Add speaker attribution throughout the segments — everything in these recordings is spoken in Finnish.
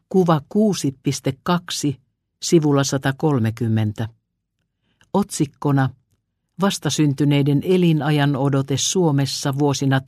Speaker 1: Kuva 6.2, sivulla 130. Otsikkona vastasyntyneiden elinajan odote Suomessa vuosina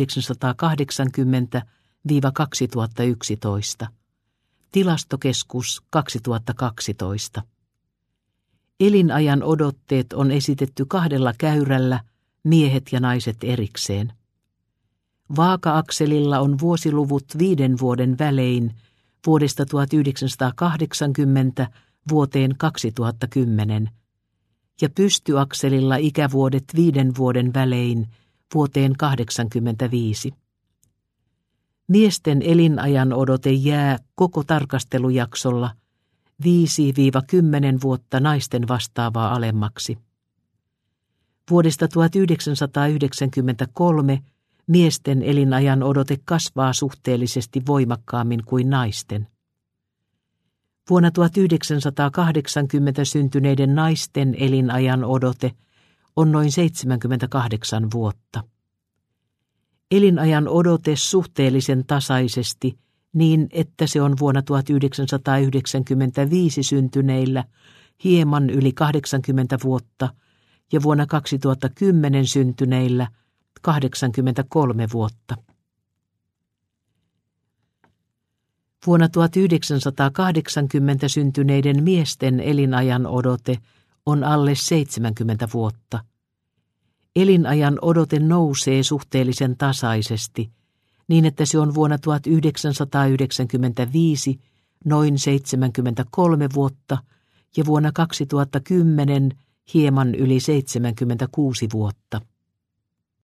Speaker 1: 1980–2011. Tilastokeskus 2012. Elinajan odotteet on esitetty 2 käyrällä, miehet ja naiset erikseen. Vaaka-akselilla on vuosiluvut 5 vuoden välein vuodesta 1980 vuoteen 2010 ja pystyakselilla ikävuodet 5 vuoden välein vuoteen 85. Miesten elinajan odote jää koko tarkastelujaksolla 5–10 vuotta naisten vastaavaa alemmaksi. Vuodesta 1993 miesten elinajan odote kasvaa suhteellisesti voimakkaammin kuin naisten. Vuonna 1980 syntyneiden naisten elinajan odote on noin 78 vuotta. Elinajan odote suhteellisen tasaisesti niin, että se on vuonna 1995 syntyneillä hieman yli 80 vuotta ja vuonna 2010 syntyneillä 83 vuotta. Vuonna 1980 syntyneiden miesten elinajan odote on alle 70 vuotta. Elinajan odote nousee suhteellisen tasaisesti, niin että se on vuonna 1995 noin 73 vuotta ja vuonna 2010 hieman yli 76 vuotta.